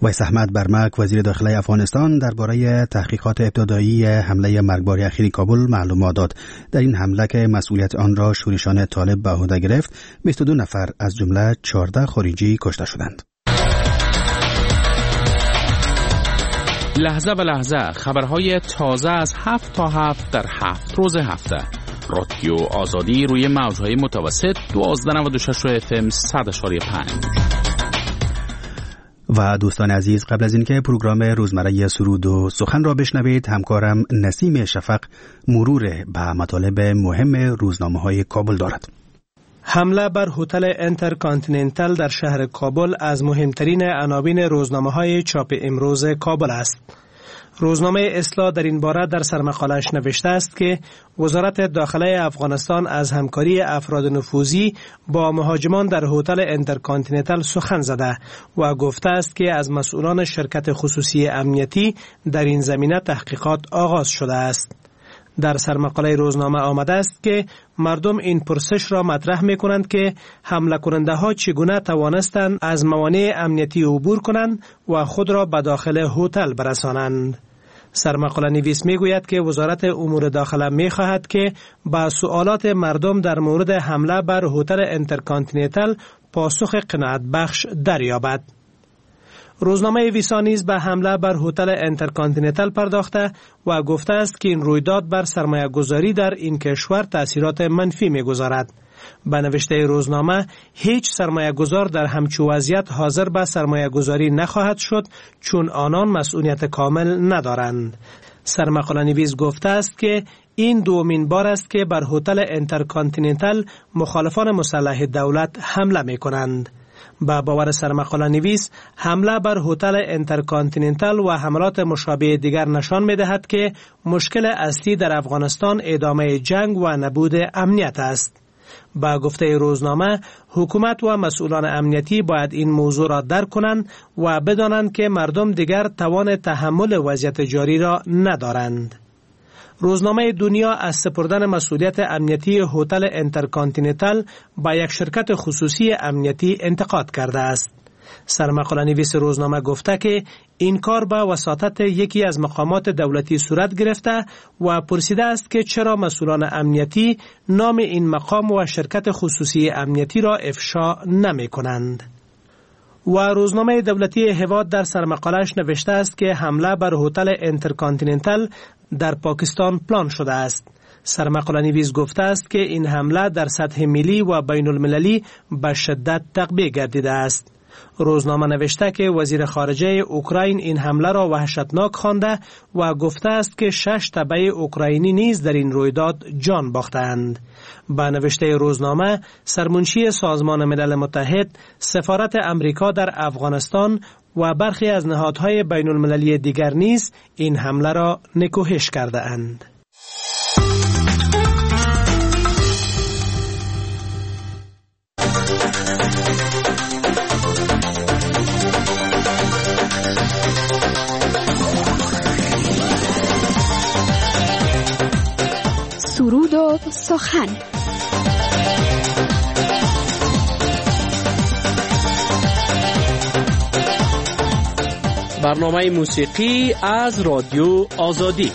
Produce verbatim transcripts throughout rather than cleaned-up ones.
ویس احمد برمک وزیر داخلی افغانستان درباره تحقیقات ابتدایی حمله مرگبار اخیر کابل معلومات داد. در این حمله که مسئولیت آن را شورشان طالب به عهده گرفت، بیست و دو نفر از جمله چهارده خارجی کشته شدند. لحظه به لحظه خبرهای تازه از هفت تا هفت در هفت روز هفته. رادیو آزادی روی موجهای متوسط دوازده نود و شش اف ام صد اشاری پنج. و دوستان عزیز، قبل از اینکه پروگرام روزمره سرود و سخن را بشنوید، همکارم نسیم شفق مرور به مطالب مهم روزنامه‌های کابل دارد. حمله بر هتل انترکانتیننتال در شهر کابل از مهمترین عناوین روزنامه‌های چاپ امروز کابل است. روزنامه اصلاح در این باره در سرمقاله‌اش نوشته است که وزارت داخلی افغانستان از همکاری افراد نفوذی با مهاجمان در هتل انترکانتیننتال سخن زده و گفته است که از مسئولان شرکت خصوصی امنیتی در این زمینه تحقیقات آغاز شده است. در سرمقاله روزنامه آمده است که مردم این پرسش را مطرح می کنند که حمله کننده ها چگونه توانستند از موانع امنیتی عبور کنند و خود را به داخل هتل برسانند. سرمقاله نویس می گوید که وزارت امور داخله می خواهد که با سوالات مردم در مورد حمله بر هتل انترکانتیننتال پاسخ قناعت بخش دریابد. روزنامه ویسا نیز به حمله بر هتل انترکانتیننتال پرداخته و گفته است که این رویداد بر سرمایه گذاری در این کشور تأثیرات منفی می گذارد. به نوشته روزنامه، هیچ سرمایه گذار در همچو وضعیت حاضر به سرمایه گذاری نخواهد شد چون آنان مسئولیت کامل ندارند. سرمقاله نویس گفته است که این دومین بار است که بر هتل انترکانتیننتال مخالفان مسلح دولت حمله می کنند. با باور سرمقاله نویس، حمله بر هتل انترکانتیننتال و حملات مشابه دیگر نشان می دهد که مشکل اصلی در افغانستان ادامه جنگ و نبود امنیت است. با گفته روزنامه، حکومت و مسئولان امنیتی باید این موضوع را درک کنند و بدانند که مردم دیگر توان تحمل وضعیت جاری را ندارند. روزنامه دنیا از سپردن مسئولیت امنیتی هتل انترکانتیننتال با یک شرکت خصوصی امنیتی انتقاد کرده است. سرمقاله نویس روزنامه گفته که این کار با وساطت یکی از مقامات دولتی صورت گرفته و پرسیده است که چرا مسئولان امنیتی نام این مقام و شرکت خصوصی امنیتی را افشا نمی کنند. و روزنامه دولتی هواد در سرمقاله‌اش نوشته است که حمله بر هتل انترکانتیننتال در پاکستان پلان شده است. سرمقاله نویس گفته است که این حمله در سطح ملی و بین المللی به شدت تقبیح گردیده است. روزنامه نوشته که وزیر خارجه اوکراین این حمله را وحشتناک خوانده و گفته است که شش تبع اوکراینی نیز در این رویداد جان باختند. با نوشته روزنامه، سرمنشی سازمان ملل متحد، سفارت امریکا در افغانستان و برخی از نهادهای بین المللی دیگر نیز این حمله را نکوهش کرده اند. سرود و سخن. برنامه موسیقی از رادیو آزادی.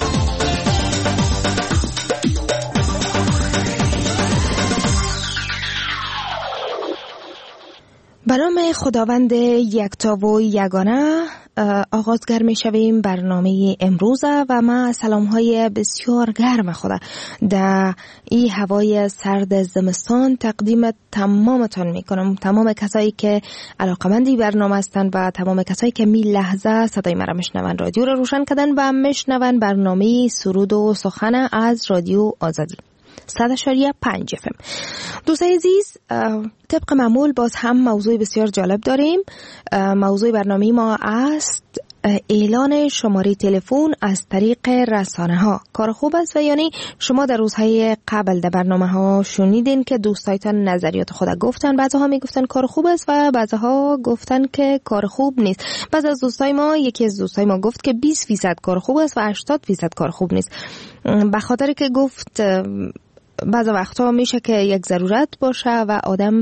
به نام خداوند یکتا و یگانه آغازگر می شویم برنامه امروز و ما سلام های بسیار گرم خود در این هوای سرد زمستان تقدیم تمامتان می کنم، تمام کسایی که علاقمندی برنامه هستند و تمام کسایی که می لحظه صدای مرا میشنون، رادیو را روشن کردن و میشنون برنامه سرود و سخن از رادیو آزادی صد اشاری پنج اف ام. دوستان عزیز، طبق معمول باز هم موضوع بسیار جالب داریم. موضوع برنامه ما است اعلان شماره تلفن از طریق رسانه ها. کار خوب است و یعنی شما در روزهای قبل در برنامه ها شنیدین که دوستایتان نظریات خود گفتن، بعضها میگفتن کار خوب است و بعضها گفتن که کار خوب نیست. بعض از دوستای ما، یکی از دوستای ما گفت که بیست فیصد کار خوب است و هشتاد فیصد کار خوب نیست. به خاطر که گفت بعض وقتا میشه که یک ضرورت باشه و آدم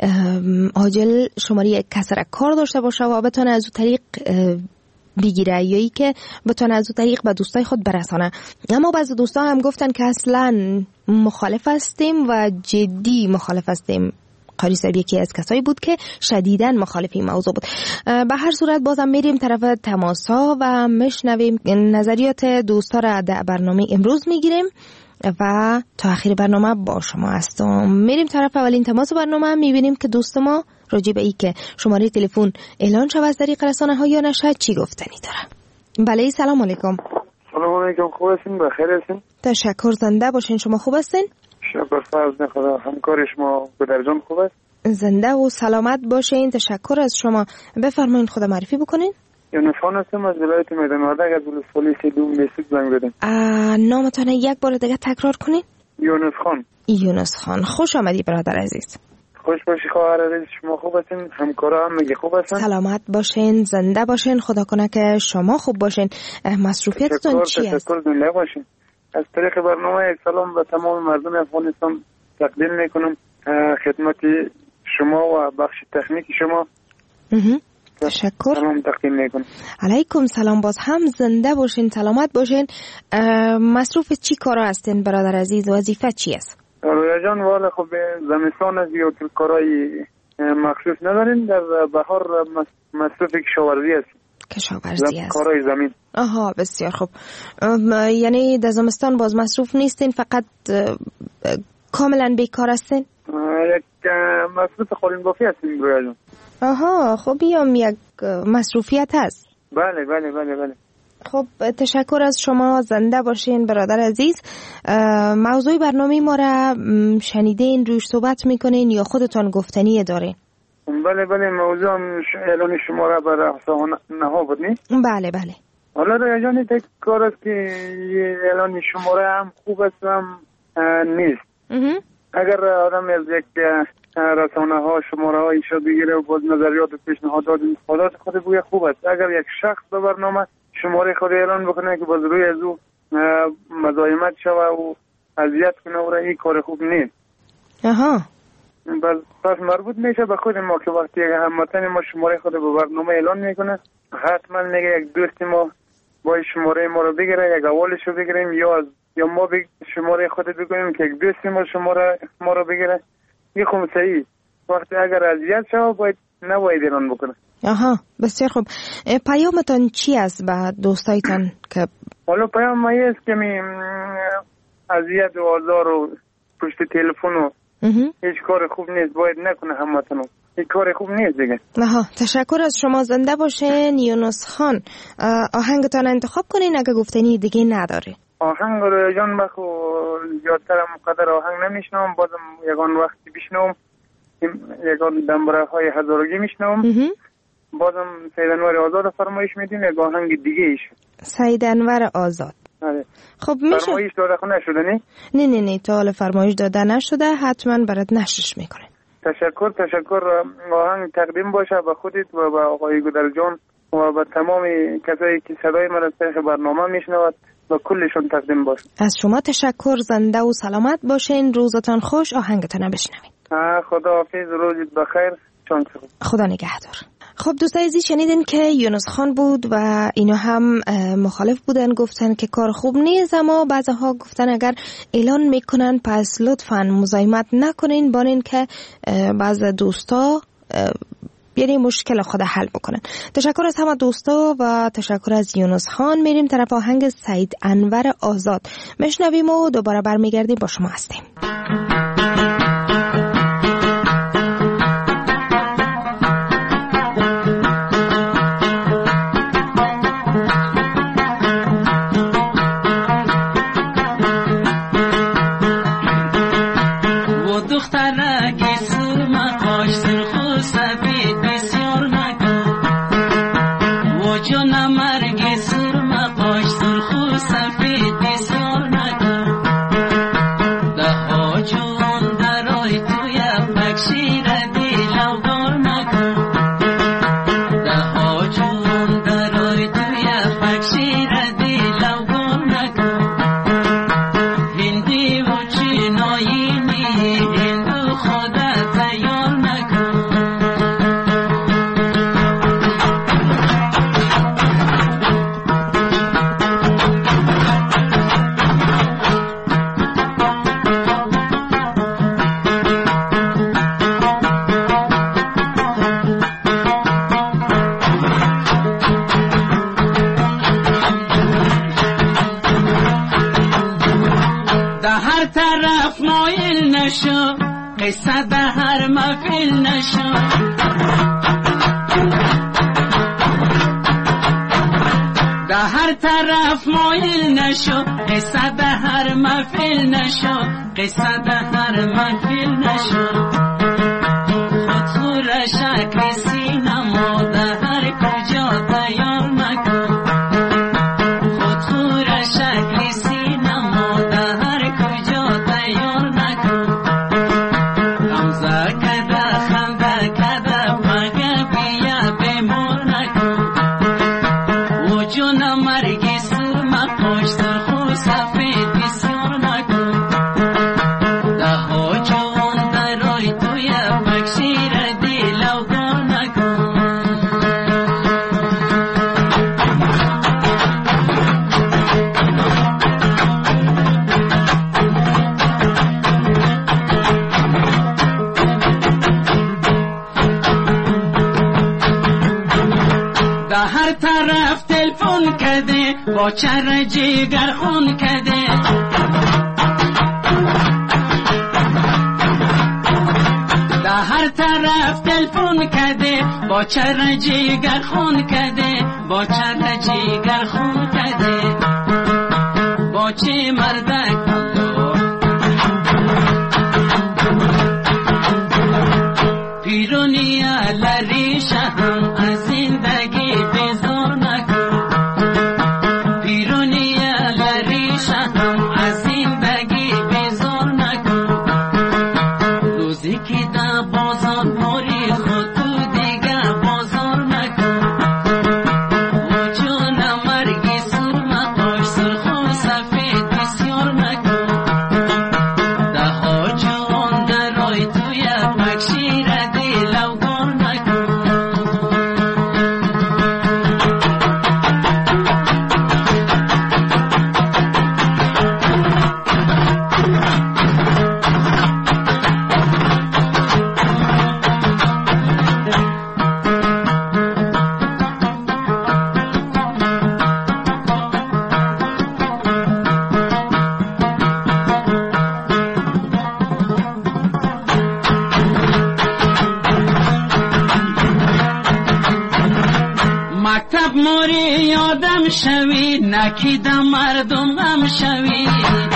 عاجل شماره یک کسر کار داشته باشه و بتونه از اون طریق بگیره یا ای که بتونه از اون طریق به دوستای خود برسانه. اما بعض دوستا هم گفتن که اصلا مخالف هستیم و جدی مخالف هستیم. قاری صاحب یکی از کسایی بود که شدیداً مخالف این موضوع بود. به هر صورت بازم میریم طرف تماسا و میشنویم نظریات دوستا را در برنامه امروز میگیریم و تا آخر برنامه با شما هستم. میریم طرف اولین تماس برنامه، میبینیم که دوست ما راجع به ای که شماره تلفن اعلان شود از طریق رسانه ها یا نشد چی گفتنی داره. بله سلام علیکم. سلام علیکم، خوب هستین؟ بخیر هستین؟ تشکر، زنده باشین. شما خوب هستین؟ شکر فرض خدا. همکار شما پدرجان خوب است؟ زنده و سلامت باشین. تشکر از شما. بفرمایید خود معرفی بکنین. یونس خان هستم از ولایت میدان وردک از پلیس دوم میسید زنگ بدم. نامتون یک بار دیگه تکرار کنین. یونس خان. یونس خان، خوش آمدی برادر عزیز. خوش باشی خواهر عزیز. شما خوب هستین؟ همکارا هم میگه خوب هستن؟ سلامت باشین، زنده باشین. خدا کنه که شما خوب باشین. مصروفیتتون چی است؟ تشکر، زنده باشین. از طریق برنامه یک سلام به تمام مردم افغانستان تقدیم میکنم خدمت شما و بخش تکنیک شما. تشکر. سلام تقدیم میکنم. علیکم سلام، باز هم زنده باشین، سلامت باشین. مصروف چی کارا هستین برادر عزیز؟ وظیفه چی است؟ رویا جان والا خب زمستان از یا کارای مخصوص ندارین، در بهار مصروف کشاورزی است. کشاورزی است. کارای زمین. آها بسیار خوب. یعنی در زمستان باز مصروف نیستین، فقط کاملا بیکار هستین؟ یک مصروف خالین بافی هستین رویا جان. آها خب بیام یک مصروفیت هست. بله بله بله بله. خب تشکر از شما، زنده باشین برادر عزیز. موضوع برنامه ما را شنیدین، روش صحبت میکنین یا خودتان گفتنی دارین؟ بله بله، موضوع اعلان شما را بر احسان نها بود نی؟ بله بله. حالا رویا جان یک کار است که اعلان شما را هم خوب است و هم نیست. اگر آدم از یک رسانه ها شماره ها ایشا بگیره و باز نظریات و پیشنهادات خودات خود بوی خوب است. اگر یک شخص به برنامه شماره خود اعلان بکنه که باز روی از او مزاحمت شوه و اذیت کنه و این کار خوب نیست. آها. بس پس مربوط میشه به خود ما که وقتی یک هموطن ما شماره خود به برنامه اعلان میکنه حتما میگه یک دوست ما باید شماره ما رو بگیره، یک اولش رو بگیریم یا از یا ما بگ... شماره خود بگوییم که یک دوست ما شماره ما رو بگیره. این خب صحیح. وقتی اگر اذیت شوه باید نباید اعلان بکنه. آها بسیار خوب. پیامتان چی است به دوستایتان که حالا پیام ما است که می اذیت و آزار و پشت تلفن و هیچ کار خوب نیست، باید نکنه هموطن. این کار خوب نیست دیگه. آها تشکر از شما، زنده باشین یونس خان. آهنگتان انتخاب کنین اگه گفتنی دیگه نداره. آهنگ رو جان بخو زیادتر مقدر آهنگ نمیشنم، بازم یکان وقتی بشنم یکان دنبره های هزارگی میشنم. بازم سید انور آزاد فرمایش میدیم یک آهنگ دیگه ایش. سید انور آزاد. آره. خب میشه فرمایش داده خو نشده نی؟ نه نه نه تا حالا فرمایش داده نشده، حتما برات نشرش میکنه. تشکر تشکر. آهنگ تقدیم باشه به خودت و به آقای گودرجان و به تمام کسایی که صدای من از طریق برنامه میشنود و کلشون تقدیم باشه. از شما تشکر، زنده و سلامت باشین، روزتان خوش. آهنگتان بشنوین. خدا حافظ، روزت بخیر. چون خدا نگهدار. خب دوستای عزیز شنیدین که یونس خان بود و اینا هم مخالف بودن، گفتن که کار خوب نیست، اما بعضها گفتن اگر اعلان میکنن پس لطفاً مزاحمت نکنین، بانین که بعض دوستا یعنی مشکل خود حل بکنن. تشکر از همه دوستا و تشکر از یونس خان. میریم طرف آهنگ سید انور آزاد میشنویم و دوباره برمیگردیم با شما هستیم. No طرف مایل نشو، قصه به هر محفل نشو. به هر طرف مایل نشو، قصه به هر محفل نشو، قصه به هر محفل نشو. خود را شکل سینما در هر کجا تیار مکن، خود را شکل سینما در هر کجا تیار نکن. غمزه کده خنده کده مگه بیا بمور نکن. و جون مرگی سرما پشت خو سفید بسیار نکن. ده ها جوان در رای توی بکشیر دیلو گار نکن. به هر طرف تلفن کده با چر جگر خون کده. به هر طرف تلفن کده با چر جگر خون کده، با چر جگر خون کده. با چه مردک پیرونی لری شهم از زندگی بیزار نکن. پیرونی لری شهم از زندگی بیزار نکن. روزی که در بازار موری خود تو دیگه بازار نکن. و جون مرگی سرما پاش سرخ و سفید بسیار نکن. ده ها جوان در رای توی بکشیر دیلو گار نکن. مکتب موری یادم شوی، نکیدم مردم غم شوی.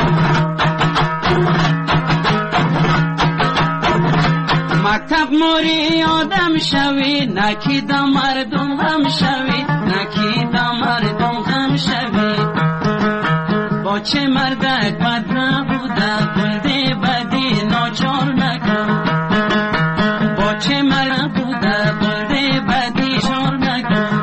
مکتب موری یادم شوی، نکیدم مردم غم شوی، نکیدم مردم غم شوی. با چه مردک بد نبوده بلده بدی ناچار نکن. با چه مرد بوده بلده بدی شار نکن.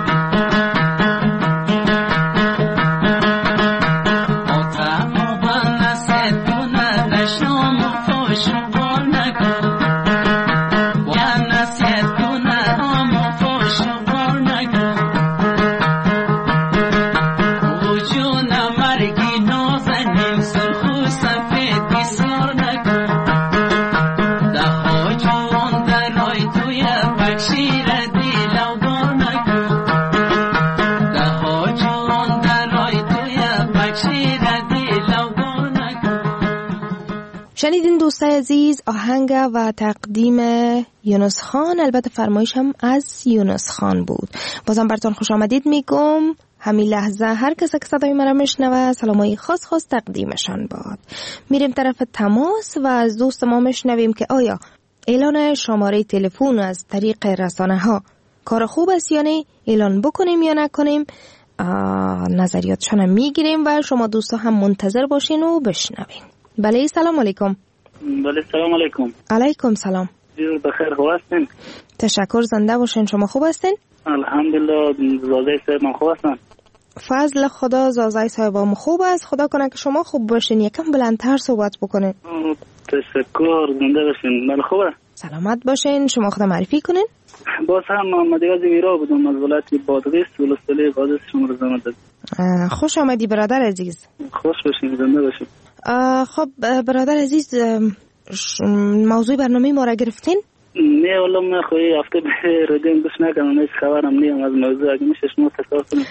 شنیدین دوستای عزیز آهنگ و تقدیم یونس خان، البته فرمایش هم از یونس خان بود. بازم براتون خوش آمدید میگم. همین لحظه هر کس که صدای مرا میشنوه سلامای خاص خاص تقدیمشان باد. میریم طرف تماس و از دوست ما میشنویم که آیا اعلان شماره تلفن از طریق رسانه ها کار خوب است یا نه، اعلان بکنیم یا نکنیم. نظریاتشان هم میگیریم و شما دوستا هم منتظر باشین و بشنوین. بله سلام علیکم. بله سلام علیکم. علیکم سلام. جور بخیر خوب هستین؟ تشکر، زنده باشین. شما خوب هستین؟ الحمدلله. زازای صاحب من خوب هستن؟ فضل خدا زازای صاحب هم خوب است. خدا کنه که شما خوب باشین، یکم بلندتر صحبت بکنین. تشکر، زنده باشین. بله خوبه. سلامت باشین. شما خدا معرفی کنین. باز هم محمد یاز ویرا بودم از ولایت بادغیس ولسوالی قادس شما رو زحمت داد. خوش آمدی برادر عزیز. خوش باشین، زنده باشین. خب برادر عزیز، موضوع برنامه ما را گرفتین؟ نه والله من خوی هفته به رادیو گوش نکردم، هیچ خبرم نیم از موضوع. اگه میشه شما تصور کنید.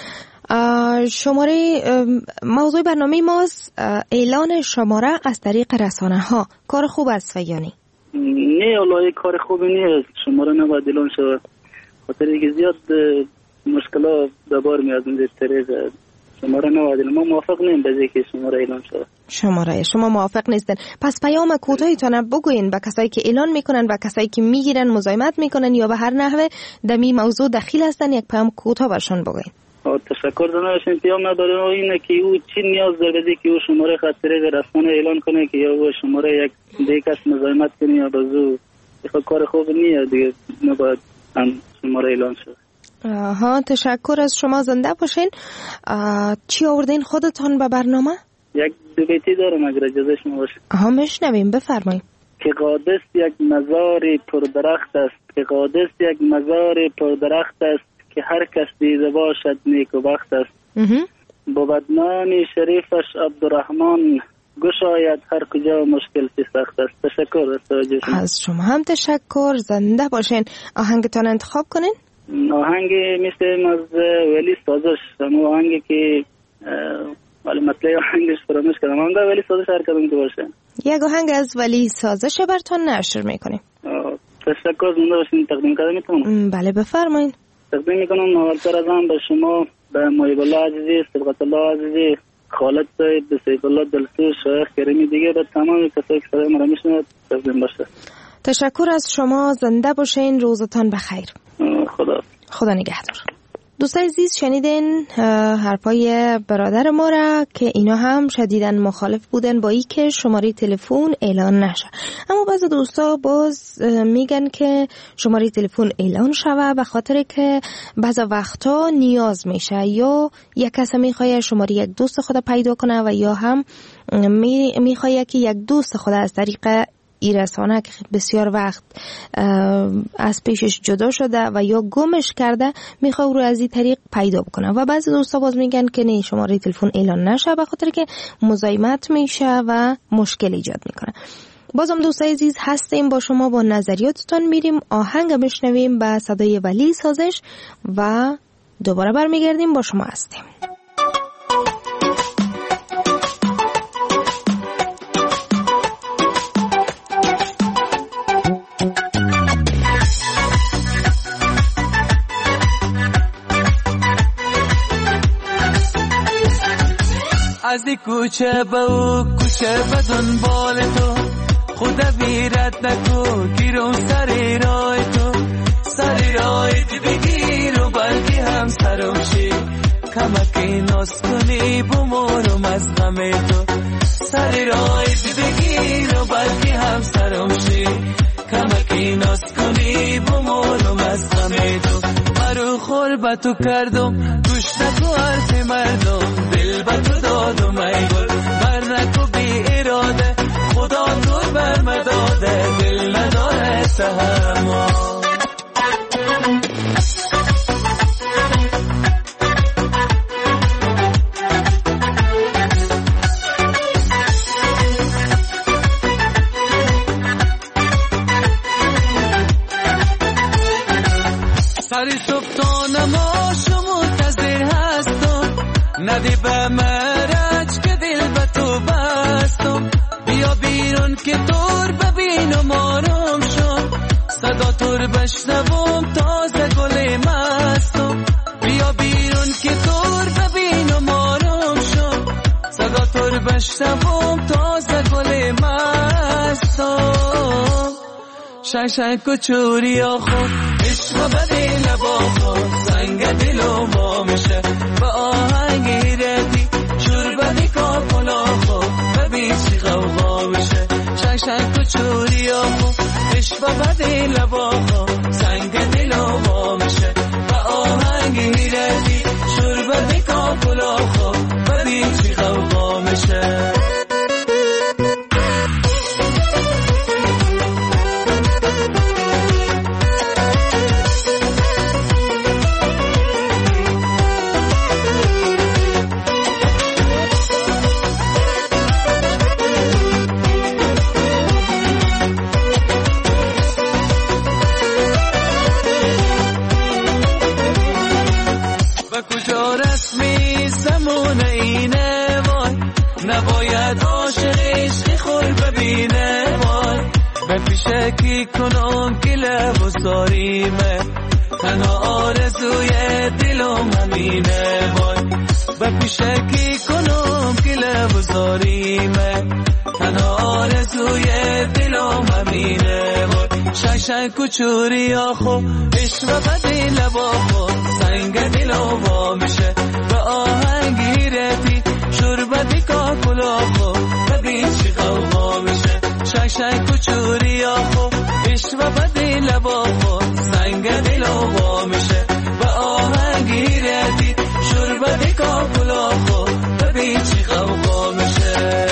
شماره موضوع برنامه ماست اعلان شماره از طریق رسانه ها. کار خوب است و یا نه؟ نه والله کار خوبی نیست. شماره نباید اعلان شود، خاطر اینکه زیاد مشکلات به بار میاد این طریق شماره نباید. ما موافق نیم به که شماره اعلان شود. شماره شما موافق نیستن. پس پیام کوتاهیتون بگوین به کسایی که اعلان میکنن و کسایی که میگیرن مزاحمت میکنن یا به هر نحوه دمی موضوع دخیل هستن، یک پیام کوتاه برشون بگوین. تشکر دانشین پیام نداره و اینه که او چی نیاز داره بدی که او شماره خاطره رسانه اعلان کنه که یا او شماره یک دیگه کس مزاحمت کنه یا بازو کار خوب نیست دیگه، نباید هم شماره اعلان شد. ها تشکر از شما، زنده باشین. چی آوردین خودتان به برنامه؟ یک دو بیتی دارم اگر اجازه شما باشه. ها میشنویم، بفرمایید. که قادس یک مزار پردرخت است، که قادس یک مزار پردرخت است، که هر کس دیده باشد نیک و بخت است. بود نام شریفش عبدالرحمن، گشاید هر کجا مشکل چی سخت است. تشکر از توجه شما. از شما هم تشکر، زنده باشین. آهنگتان انتخاب کنین؟ آهنگ مثل از ولی سازش، همون آهنگی که ولی مطلع آهنگش فراموش کردم، آهنگ ولی سازش هر کدوم که باشه. یک آهنگ از ولی سازش براتون نشر میکنیم. تشکر، زنده باشین. تقدیم کردم میتونم؟ بله بفرمایین. تقدیم میکنم اولتر از هم به شما، به محیب الله عزیزی، صبغت الله عزیزی، خالد صاحب، به سیف الله دلسوز، شایخ کریمی، دیگه به تمام کسایی که صدای مرا میشنوند تقدیم باشه. تشکر از شما، زنده باشین. روزتان بخیر. خدا خدا نگهدار. دوستای عزیز شنیدین حرفای برادر ما را که اینا هم شدیداً مخالف بودن با ای که شماره تلفن اعلان نشه، اما بعضی دوستا باز میگن که شماره تلفن اعلان شوه به خاطر که بعضی وقتا نیاز میشه، یا یک کس میخواد شماره یک دوست خود پیدا کنه و یا هم میخواد که یک دوست خود از طریق این رسانه که بسیار وقت از پیشش جدا شده و یا گمش کرده میخواد رو از این طریق پیدا بکنه. و بعضی دوستا باز میگن که نه شماره تلفن اعلان نشه به خاطر که مزاحمت میشه و مشکل ایجاد میکنه. بازم دوستای عزیز هستیم با شما، با نظریاتتون میریم آهنگ بشنویم به صدای ولی سازش و دوباره برمیگردیم با شما هستیم. از دی کوچه به او کوچه به دنبال تو، خدا بیرت نکو گیرم سری رای تو، سری رای دی بگیر و بلکه هم سرم شی، کمکی ناز کنی بمورم از غم تو، سری رای دی بگیر و بلکه هم سرم شی، کمکی ناز کنی بمورم از غم تو. مرو خور با تو کردم گوش نکو حرف مردم، دل با تو دادم ای گل بر نکو بی اراده، خدا نور بر مداده دل نداره تحمل. سری صبحانه ما شما منتظر هستم، ندی به مرج که دل به تو بستم، بیا بیرون که تور ببینم آرام شم، صدا تور بشنوم تازه گل مستم، بیا بیرون که تور ببینم آرام شم، صدا تور بشنوم تازه گل مستم. شای شای کچوری آخون عشق بدی لبا خود، زنگ دلو ما میشه با آهنگ ردی، شور بدی کافلا خود ببین چی غوغا میشه. شای شای کچوری آخون عشق بدی لبا خود، زنگ دلو ما میشه با آهنگ ردی، شور بدی کافلا خود ببین چی غوغا میشه. و کجا رسمی زمان اینه وای، نباید عاشق عشق خور ببینه وای. به پیشکی کنم که لب و زاریمه، تنها آرزوی دلم همینه وای. به پیشکی کنم که لب و زاریمه، تنها آرزوی دلم همینه وای. شای شای کچوری آخو عشق و بدی لبا خو، سنگ دلو با میشه به آهنگی رفی، شربتی کاکلا خو ببین چی قوقا میشه. شای شای کچوری آخو عشق و بدی لبا خو، سنگ دلو با میشه به آهنگی رفی، شربتی کاکلا خو ببین چی قوقا میشه.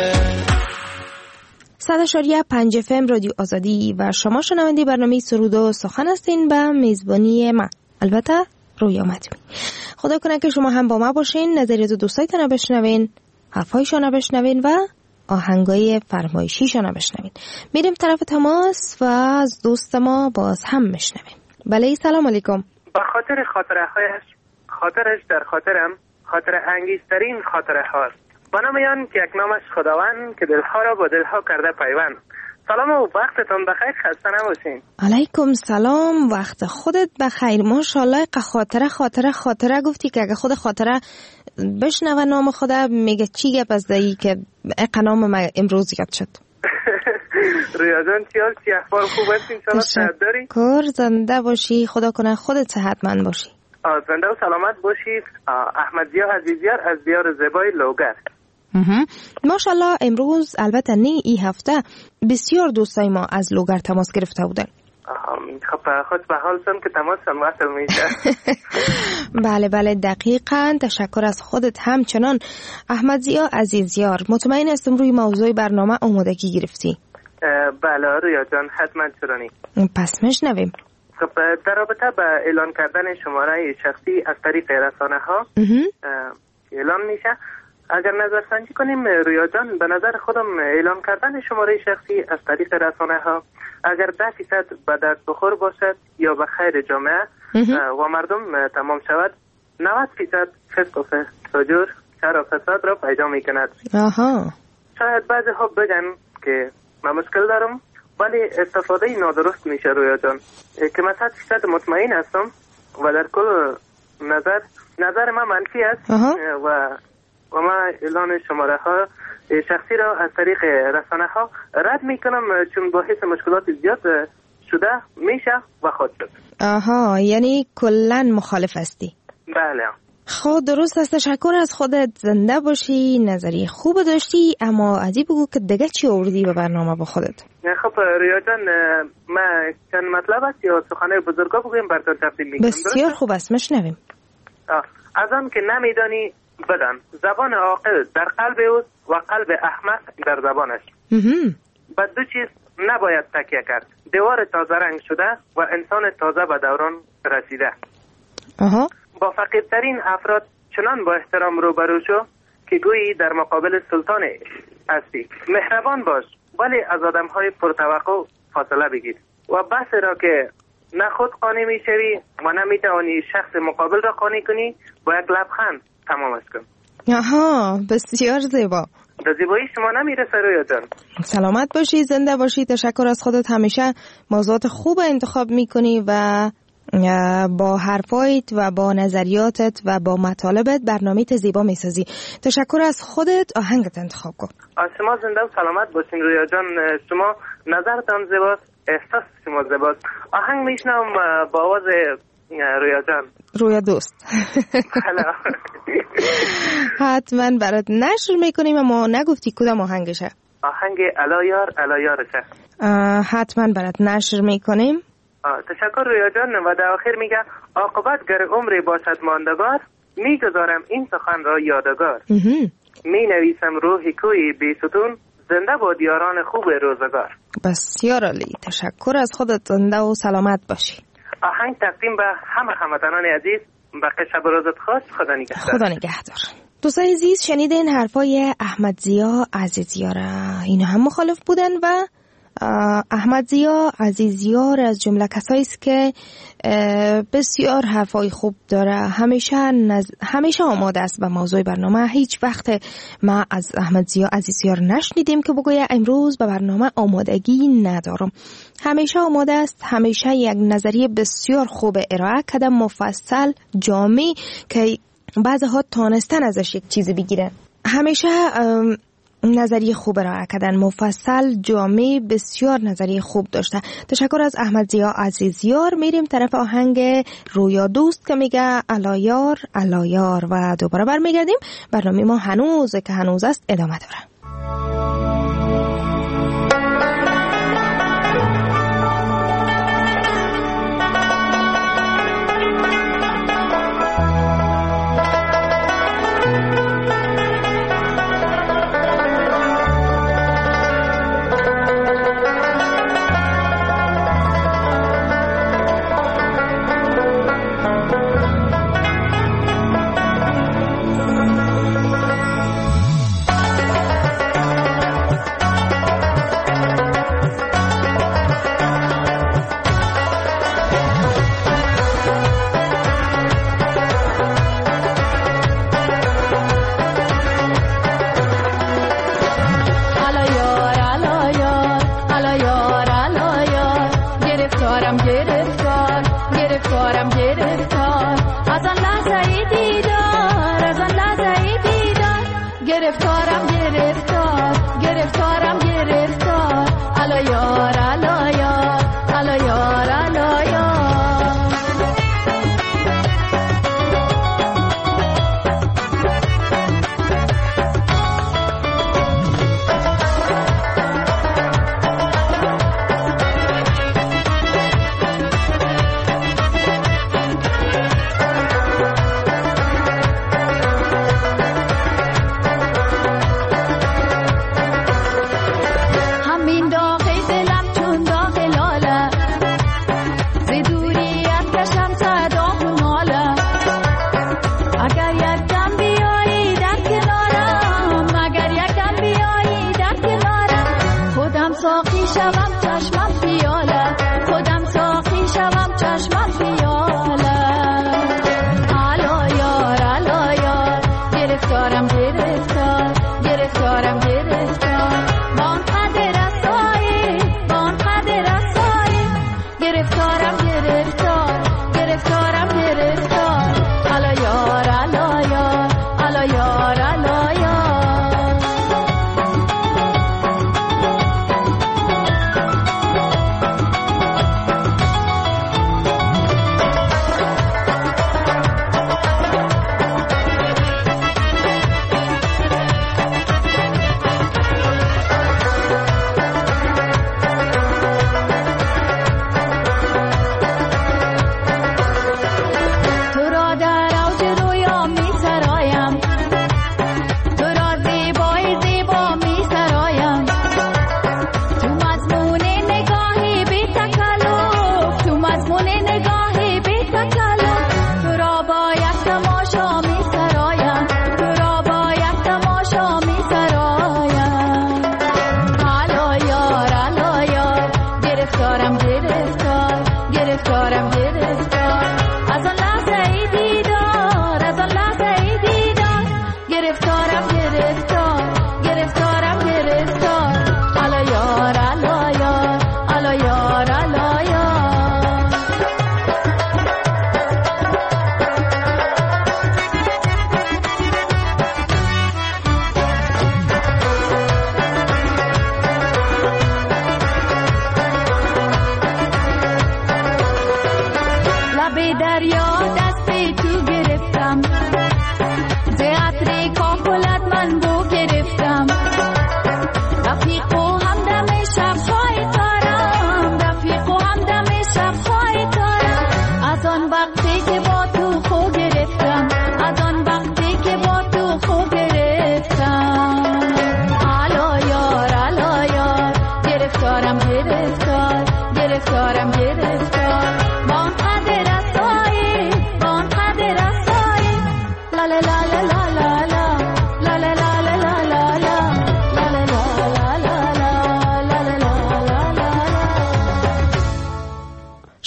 صد اشاریه پنج اف ام رادیو آزادی و شما شنونده برنامه سرود و سخن هستین به میزبانی من، البته رویا مطمی. خدا کنه که شما هم با ما باشین، نظریات دوستایتون رو بشنوین، حرفایشون رو بشنوین و آهنگای فرمایشیشون رو بشنوین. میریم طرف تماس و از دوست ما باز هم میشنویم. بله سلام علیکم. با خاطر خاطره هایش، خاطرش در خاطرم، خاطر انگیزترین خاطره هاست. با نامیان که یک نامش خداوند که دلها را با دلها کرده پیوند. سلام و وقتتون بخیر، خسته نباشین. علیکم سلام، وقت خودت بخیر. ماشاءالله خاطره خاطره خاطره گفتی که اگه خود خاطره بشنوه نام خدا میگه چی گپ از دایی که اقنام ما امروز یاد شد. رویا جان چی حال، چی احوال، خوب هستین؟ انشالله صحت داری؟ کور زنده باشی، خدا کنه خودت صحتمند باشی. زنده و سلامت باشید. احمد ضیا عزیزیار از دیار زیبای لوگر. ماشاءالله امروز البته نه این هفته بسیار دوستای ما از لوگر تماس گرفته بودن. خب خود به حالتون که تماس هم وصل میشه. بله بله دقیقاً. تشکر از خودت همچنان احمد ضیا عزیزیار. مطمئن هستم روی موضوع برنامه آمادگی گرفتی. بله رویا جان حتما چرانی. پس میشنویم. خب در رابطه با اعلان کردن شماره شخصی از طریق رسانه ها اعلان میشه. اگر نظر سنجی کنیم رویا جان، به نظر خودم اعلان کردن شماره شخصی از طریق رسانه ها اگر ده فیصد به درد بخور باشد یا به خیر جامعه و مردم تمام شود، نود فیصد فسق و فجور، شر و فساد را پیدا میکند. آها. شاید بعضی ها بگن که من مشکل دارم، ولی استفاده نادرست میشه رویا جان، که من صد فیصد مطمئن هستم و در کل نظر نظر من منفی است و و ما اعلان شماره ها شخصی را از طریق رسانه ها رد میکنم، چون با حس مشکلات زیاد شده میشه و خود شد. آها، یعنی کلن مخالف هستی؟ بله. خب درست است، تشکر از خودت، زنده باشی، نظری خوب داشتی. اما عجیب بگو که دیگه چی آوردی به برنامه با خودت؟ خب ریا جان، ما چند مطلب است یا سخنه بزرگا بگویم براتون تقدیم میکنم. بسیار خوب است، میشنویم. از آن که نمیدانی بدان، زبان عاقل در قلب اوست و قلب احمق در زبانش. به دو چیز نباید تکیه کرد، دیوار تازه رنگ شده و انسان تازه به دوران رسیده. آها. با فقیرترین افراد چنان با احترام روبرو شو که گویی در مقابل سلطان هستی. مهربان باش، ولی از آدم‌های پرتوقع فاصله بگیر و بس را که نه خود قانع میشوی و نه میتوانی شخص مقابل را قانع کنی، با یک لبخند تمامش کن. آها، بسیار زیبا. به زیبایی شما نمیرسه رویا جان. سلامت باشی، زنده باشی، تشکر از خودت. همیشه موضوعات خوب انتخاب میکنی و با حرفایت و با نظریاتت و با مطالبت برنامه‌ت زیبا میسازی. تشکر از خودت. آهنگت انتخاب کن. از شما زنده و سلامت باشین رویا جان. شما نظرتان زیباست، احساس شما زیباست. آهنگ میشنم با آواز رویا جان، رویا دوست. حتما برات نشر میکنیم، اما نگفتی کدام آهنگشه. آهنگ علایار علایارشه. حتما برات نشر میکنیم. تشکر رویا جان. و در آخر میگه عاقبت گر عمری باشد ماندگار، میگذارم این سخن را یادگار. می نویسم روحی کوی بی ستون، زنده با دیاران خوب روزگار. بسیار عالی، تشکر از خودت، زنده و سلامت باشی. آهنگ تقدیم به همه هموطنان عزیز، بقیه شب روزت خوش. خدا نگهدار. خدا نگهدار. دوستای عزیز، شنیدین حرفای احمد ضیا عزیزیار. اینا هم مخالف بودن و احمد ضیا عزیزیار از جمله کسایی است که بسیار حرفای خوب داره، همیشه نز... همیشه آماده است به موضوع برنامه. هیچ وقت ما از احمد ضیا عزیزیار نشنیدیم که بگویه امروز به برنامه آمادگی ندارم. همیشه آماده است، همیشه یک نظریه بسیار خوب ارائه کرده، مفصل، جامع، که بعضها تانستن ازش یک چیزی بگیرن. همیشه نظریه خوب ارائه کردن، مفصل، جامع، بسیار نظریه خوب داشته. تشکر از احمد ضیا عزیزیار. میریم طرف آهنگ رویا دوست که میگه علایار علایار و دوباره برمیگردیم. برنامه ما هنوز که هنوز است ادامه داره.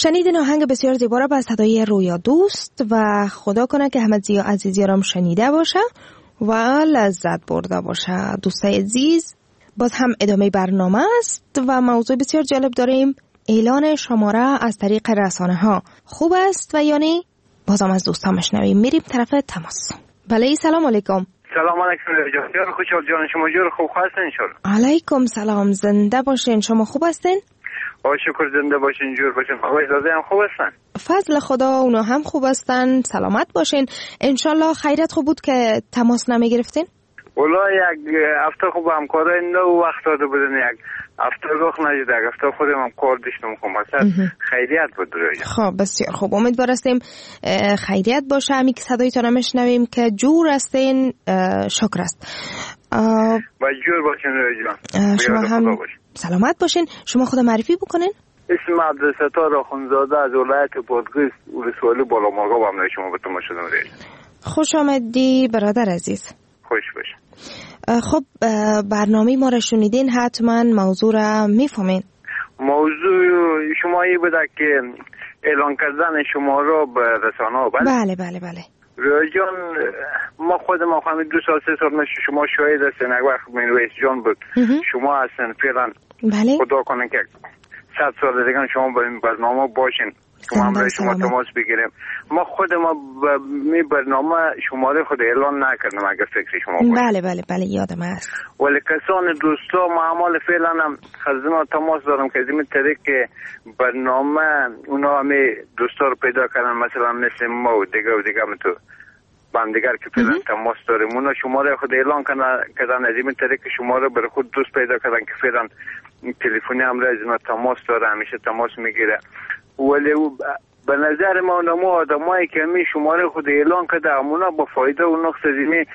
شنیدین آهنگ بسیار زیبا را با صدای رویا دوست و خدا کنه که همه زیا عزیزی را شنیده باشه و لذت برده باشه. دوستای عزیز، باز هم ادامه برنامه است و موضوع بسیار جالب داریم. اعلان شماره از طریق رسانه ها خوب است و یعنی بازم از دوستان مشنویم. میریم طرف تماس. بله، سلام علیکم. سلام علیکم جان. خوشحال جان، شما جور خوب هستین ان شاء الله؟ علیکم سلام، زنده باشین. شما خوب هستین؟ با شکر زنده باشین، جور باشین. آقای زاده هم خوب هستن؟ فضل خدا، اونا هم خوب هستن. سلامت باشین. انشالله خیرت خوب بود که تماس نمی گرفتین؟ والله یک هفته خوب همکارای نو وقت داده بودن، یک هفته رخ نشد، یک هفته خودم هم کار داشتم. خب مثلا خیریت بود روی. خب بسیار خوب، امیدوار هستیم خیریت باشه. همی که صدایتان میشنویم که جور هستین، شکر است. با جور باشین روی جان. شما هم سلامت باشین. شما خود معرفی بکنین. اسم عبدالستار آخوندزاده از ولایت بادغیس، ولسوالی بالامرغاب هم شما به تماس شدم روی. خوش آمدی برادر عزیز. خوش باش. خب برنامه ما را شنیدین، حتما موضوع را میفهمین. موضوع شما ای بوده که اعلان کردن شما را به رسانه ها. بله بله بله بله روی جان، ما خود ما همین دو سال سه سال میشه شما شاهد هستین. یک وقت من رئیس جان بود، شما هستین فعلا. بله. خدا کنه که صد سال دیگه شما با این برنامه باشین، شما هم برای شما تماس بگیریم. ما خود ما ب... می برنامه شماره خود اعلان نکردم اگر فکر شما باشه. بله بله بله یادم هست. ولی کسان دوستا معامل فعلا هم خزینا تماس دارم که از این طریق که برنامه اونا همی دوستا رو پیدا کردن، مثلا مثل ما و دیگه و دیگه تو بندگر که فعلا تماس داریم، اونا شماره خود اعلان کردن، از این طریق که شماره برای خود دوست پیدا کردن که فعلا تلفنی هم را از اینا تماس داره، همیشه تماس میگیره. ولی به نظر ما نمو آدمایی که همی شماره خود اعلان کرده همونا با فایده و نقص زمین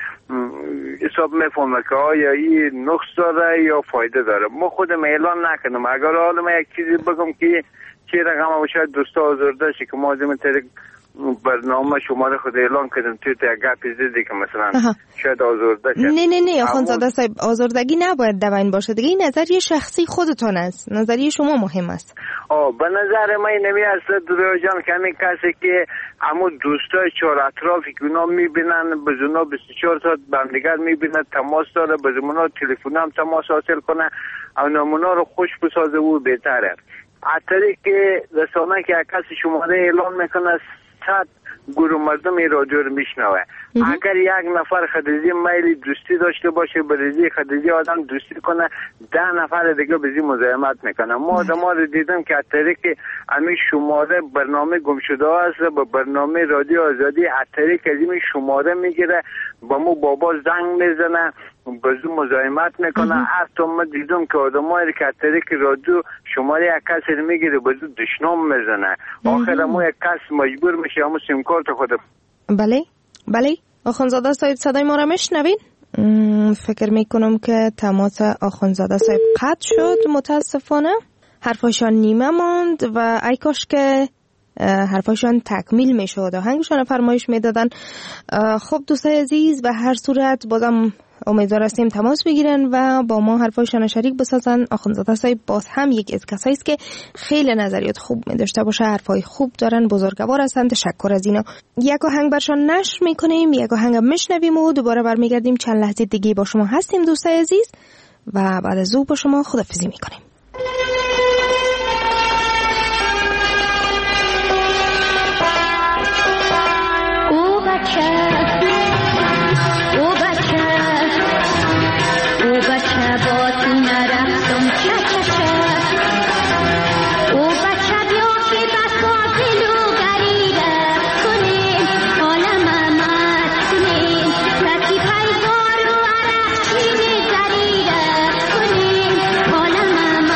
حساب میفهمه که آیا این نقص داره یا فایده داره. ما خودم اعلان نکنم. اگر حالا من یک چیزی بگم که چی رقم شاید دوستا آزرده شی که ما از این طریق برنامه شماره خود اعلان کردم توی تا یک گپی زدی که مثلا آها. شاید آزرده شد. نه نه نه آخوندزاده صاحب، آزردگی نباید دوین باشه دیگه. این نظریه شخصی خودتون است، نظریه شما مهم است. آه به نظر من نمی است دروی جان که همین کسی که همون دوستای چهار اطرافی که اونا میبینن بزونا بیست و چهار ساعت بندگر میبینن، تماس داره، بزونا تلفن هم تماس حاصل کنه، اونا رو خوش بسازه و بهتره. حتی که رسانه که کسی شماره اعلان میکنه صد گروه مردم این رادیو رو میشنوه. اگر یک نفر خدیزی میل دوستی داشته باشه، بریزی خدیزی آدم دوستی کنه، ده نفر دیگه بزی مزاحمت میکنه. ما آدم ها رو دیدم که از طریق همین شماره برنامه گمشده هست با برنامه رادیو آزادی، از طریق از این شماره میگیره با مو بابا زنگ میزنه، بزو مزاحمت میکنه. حتی ما دیدم که آدم هایی که از طریق رادیو شماره یک کسی رو میگیره بزو دشنام میزنه. آخر ما یک کس مجبور میشه همون سیمکارت خود. بله بله آخوندزاده صاحب صدای ما را میشنوین؟ فکر میکنم که تماس آخوندزاده صاحب قطع شد متاسفانه. حرفاشان نیمه ماند و ای کاش که حرفاشان تکمیل میشد، آهنگشان فرمایش میدادن. خب دوستای عزیز، به هر صورت بازم امیدوار هستیم تماس بگیرن و با ما حرفایشان شریک بسازن. آخوندزاده صاحب باز هم یک از کسایی است که خیلی نظریات خوب می داشته باشه، حرفای خوب دارن، بزرگوار هستن. تشکر از اینا. یک آهنگ برشان نشر میکنیم، یک آهنگ میشنویم و دوباره برمیگردیم. چند لحظه دیگه با شما هستیم دوستای عزیز و بعد از او با شما خداحافظی میکنیم. او بچه او بچه او بچه با تو نرفتم چه چه چه او بچه بیا که بسا دلوگری رفت کنیم حالم امت کنیم لطی پیزار و عرق چینی دری رفت کنیم حالم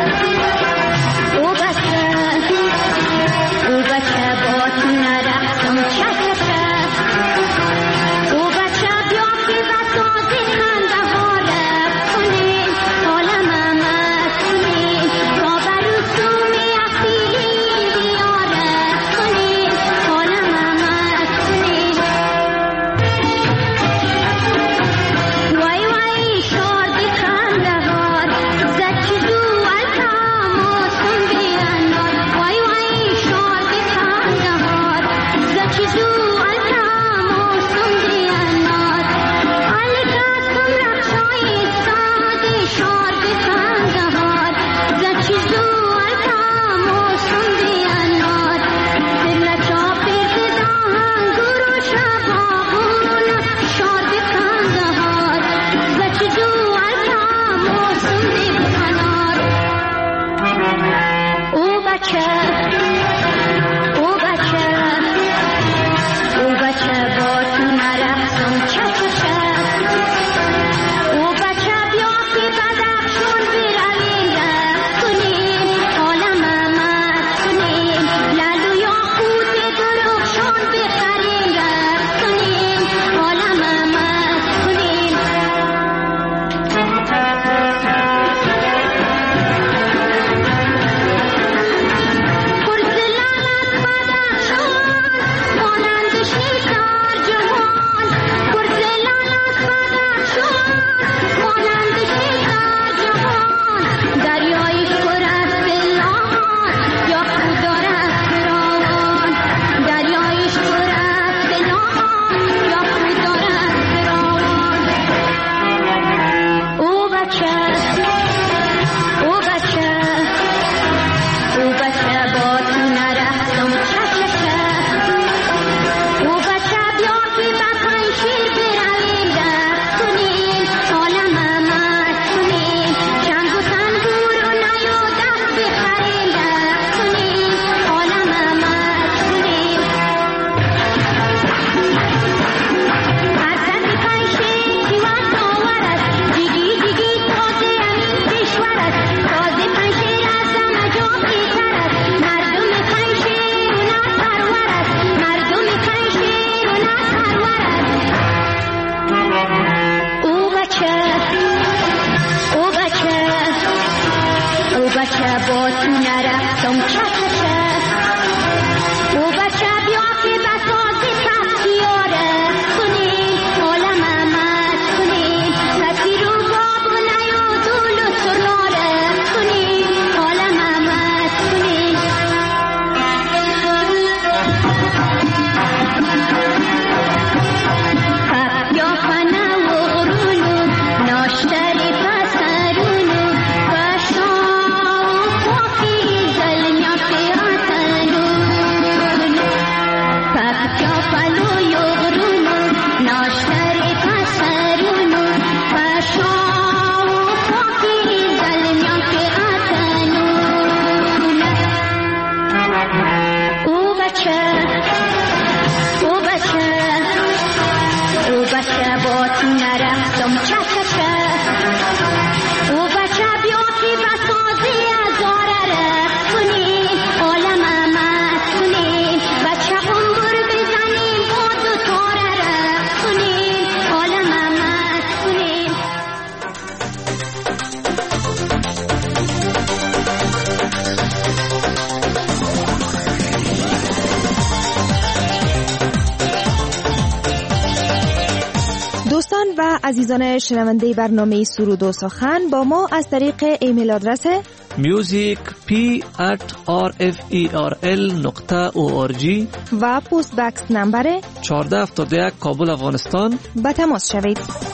دوستان و عزیزان شنونده برنامه سرود و سخن با ما از طریق ایمیل آدرس music p at r f e r l نقطه او آر جی و پست بکس نمبر چهارده هفتاد و یک کابل افغانستان به تماس شوید.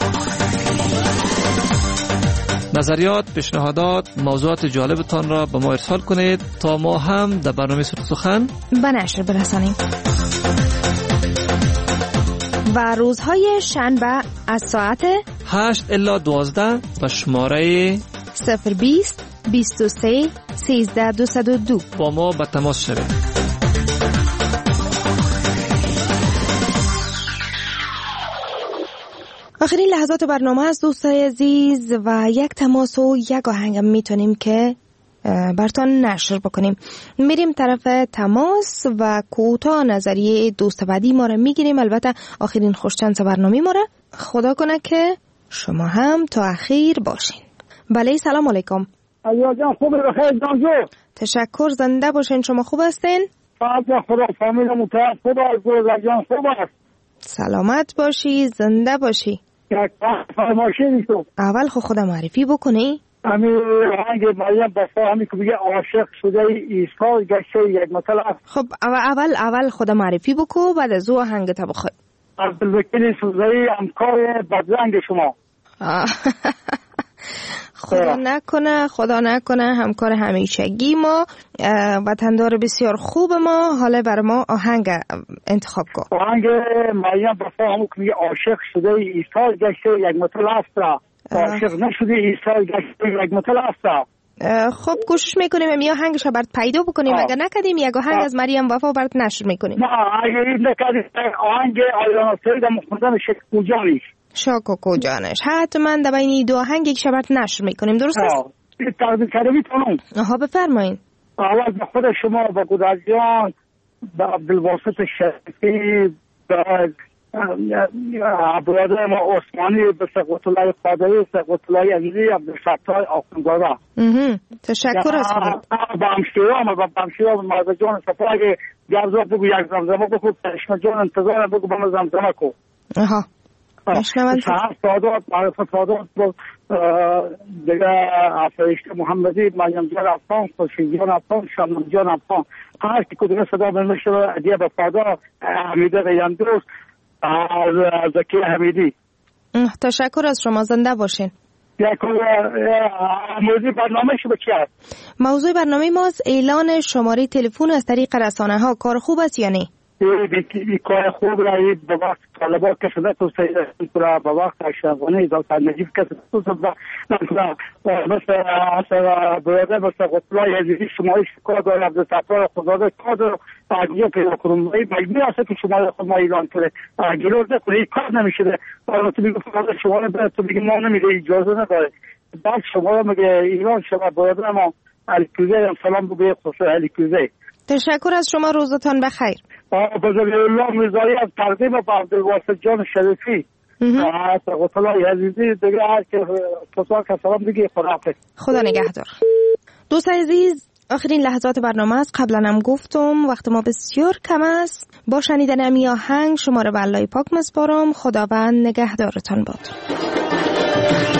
نظریات، پیشنهادات، موضوعات جالبتان را به ما ارسال کنید تا ما هم در برنامه سرود و سخن به نشر برسانیم. و روزهای شنبه از ساعت هشت الی دوازده و شماره صفر بیست بیست و سه سیزده دویست و دو با ما به تماس شوید. آخرین لحظات برنامه از دوستای عزیز و یک تماس و یک آهنگ میتونیم که برتان نشر بکنیم. میریم طرف تماس و کوتاه نظریه دوست بعدی ما را میگیریم. البته آخرین خوشچند برنامه ما را. خدا کنه که شما هم تا اخیر باشین. بله سلام علیکم. علیه جان خوبه بخیر جان جو. تشکر، زنده باشین. شما خوب هستین؟ فقط خدا فامیل متعرف خوب است جان خوب است. سلامت باشی، زنده باشی. یک فرمایشی نیستو. اول خو خدا معرفی بکنی؟ همین آهنگ مریم بفا همین که بگه عاشق شده ایسا گشته یک مطلب. خب اول اول خدا معرفی بکو بعد از او آهنگ تا بخوای. عبدالوکیل سوزایی همکار بدرنگ شما. خدا نکنه خدا نکنه همکار همیشگی ما، وطندار بسیار خوب ما. حالا بر ما آهنگ انتخاب کن. آهنگ مریم بفا همون که میگه عاشق شده ایسا گشته یک مطلب است. عاشق نشده ایسا گشته یک مطلب است. خب کوشش میکنیم می آهنگش برات پیدا بکنیم. اگر نکردیم یک آهنگ از مریم وفا برات نشر میکنیم. نه اگر این نکردیم آهنگ آیران سید مخمدن شک کوجانیش شاکو کوجانش حتما در بین دو آهنگ یک شبرت نشر میکنیم. درست است؟ این تقدیم کرده میتونم. آها بفرمایین. اول به خود شما با گودرجان به عبدالواسط شریفی به برادر ما عثمانی به سقوط الله قادری سقوط الله عزیزی عبدالفتاح آخوندزاده. تشکر از شما. با همشیران با همشیران مرد جان صفا اگه گرزا بگو یک زمزمه بگو پشم جان انتظار بگو با زمزمه کو. آها مشنوند. شهر سادات معرفت سادات با دیگه فرشته محمدی مریم جان افغان خوشی جان افغان شامل جان افغان هر کی کدوم صدا بنوشه ادیه به فادا حمیده قیندوس زکی حمیدی. تشکر از شما، زنده باشین. موضوع برنامه شو چی است؟ موضوع برنامه ماست اعلان شماره تلفن از طریق رسانه ها. کار خوب است یا نه؟ این کار خوب رایی به وقت طالبات کشده تو سید را به وقت اشرافانه دکتر نجیب کشده تو سبزا مثل برادر مثل قطلای عزیزی شمایش کار داره عبدالفتاح خداده کار داره اگه پیدا کنم مجبور است که شما خود ما ایران کنه گلوز نکنه این کار نمیشه. حالا تو میگه فقط شما رو تو میگه ما نمیده اجازه نداره. بعد شما رو میگه ایران شما برادر ما علیکوزه هم سلام بگه خصوص علیکوزه. تشکر از شما، روزتان بخیر. بزرگ الله میرزایی از تقدیم با عبدالواسط جان شریفی سقوط الله عزیزی دیگه هر که کسان که سلام دیگه خداحافظ. خدا نگهدار. دوست عزیز آخرین لحظات برنامه است. قبلا هم گفتم وقت ما بسیار کم است. با شنیدن امی آهنگ شما را به الله پاک مسپارم. خداوند نگهدارتان باد.